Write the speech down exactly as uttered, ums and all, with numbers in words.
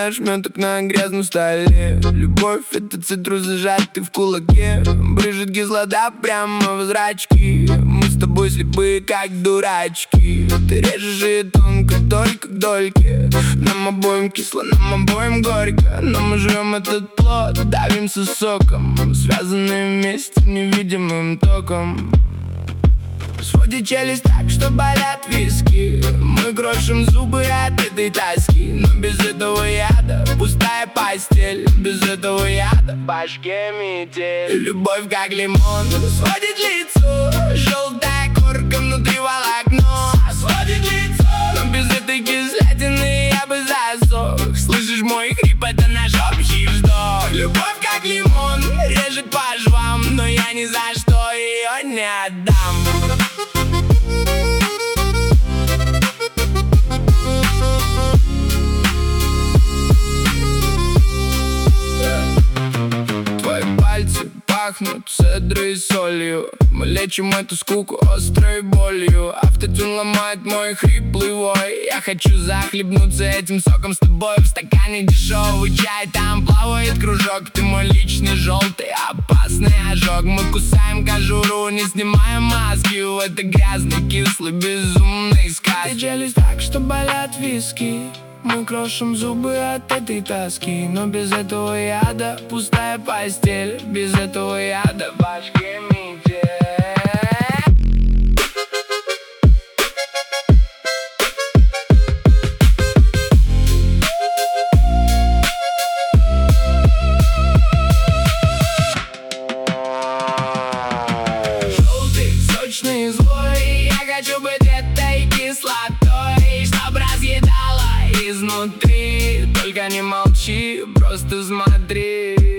ошметок на грязном столе. Любовь — это цитрус, зажатый в кулаке. Брызжет кислота прямо в зрачки. Мы с тобой слепые, как дурачки. Ты режешь и тонко, только к дольке. Нам обоим кисло, нам обоим горько. Но мы жрем этот плод, давимся соком, связанные вместе невидимым током. Сводит челюсть так, что болят виски. Мы крошим зубы от этой тоски. Но без этого яда пустая постель. Без этого яда в башке метель. Любовь как лимон сводит лицо. Желтая корка внутри волокно сводит лицо. Но без этой кислятины я бы засох. Слышишь мой хрип, это наш общий вздох. Любовь как лимон режет по швам. Но я ни за что ее не отдам. Твои пальцы пахнут цедрой и солью. Мы лечим эту скуку острой болью. Автотюн ломает мой хриплый вой. Я хочу захлебнуться этим соком с тобой. В стакане дешевый чай, там плавает кружок. Ты мой личный желтый, опасный ожог. Мы кусаем кожуру, не снимая маски. В этой грязной, кислой, безумной сказке. Челюсть так, что болят виски. Мы крошим зубы от этой тоски. Но без этого яда пустая постель. Без этого яда в башке метель. Желтый, сочный и злой. Я хочу быть этой кислотой, чтоб разъедала изнутри. Только не молчи, просто смотри.